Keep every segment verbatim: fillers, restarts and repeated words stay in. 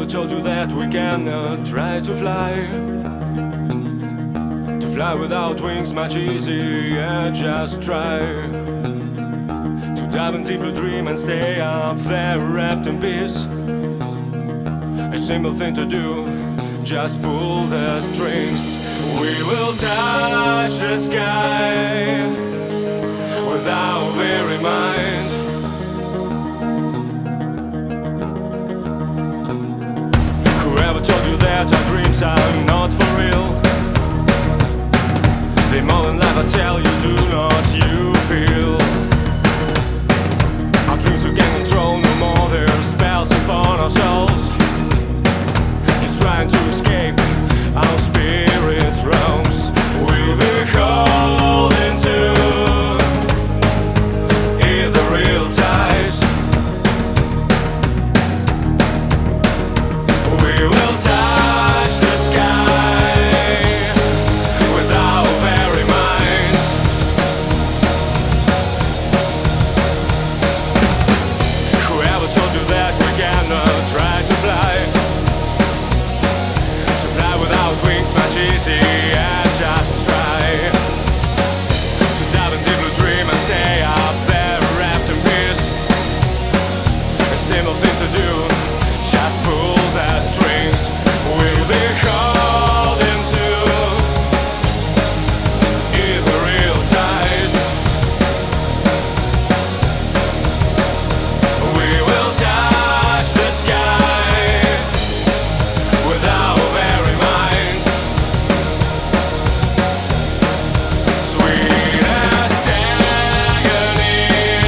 Whoever told you that we cannot try to fly? To fly without wings much easier, just try. To dive in deep blue dream and stay up there wrapped in peace. A simple thing to do, just pull the strings. We will touch the sky with our very minds. Whoever told you that our dreams are not for real? They more than life, I tell you, do not you feel? Our dreams we can't control no more, they're spells upon our souls. Keep trying to escape our spirit's roams. We'll be holding to ethereal ties. We will touch the sky with our very minds. Whoever told you that we cannot try to fly? To fly without wings much easier, just try. To dive in deep blue dream and stay up there wrapped in peace. A simple thing to do, just pull the strings. We'll be holding to ethereal ties. We will touch the sky with our very minds. Sweetest agony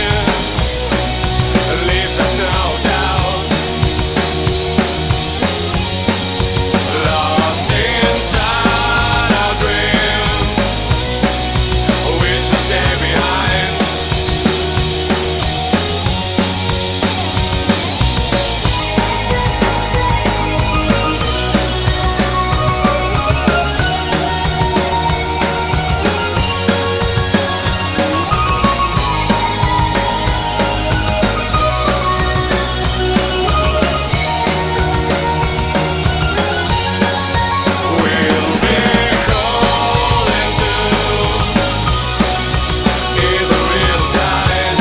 leaves us no doubt. Lost inside our dreams, we shall stay behind. We'll be holding to ethereal ties.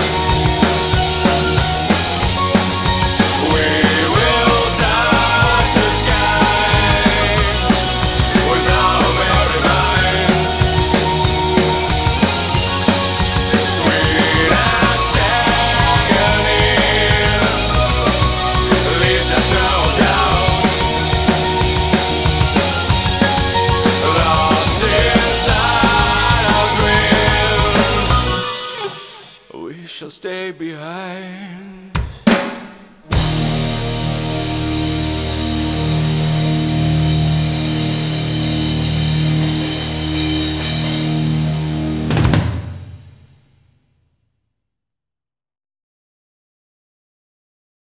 We will touch the sky with our very minds. Sweetest agony leaves us no doubt. Lost inside our dreams, we shall stay behind.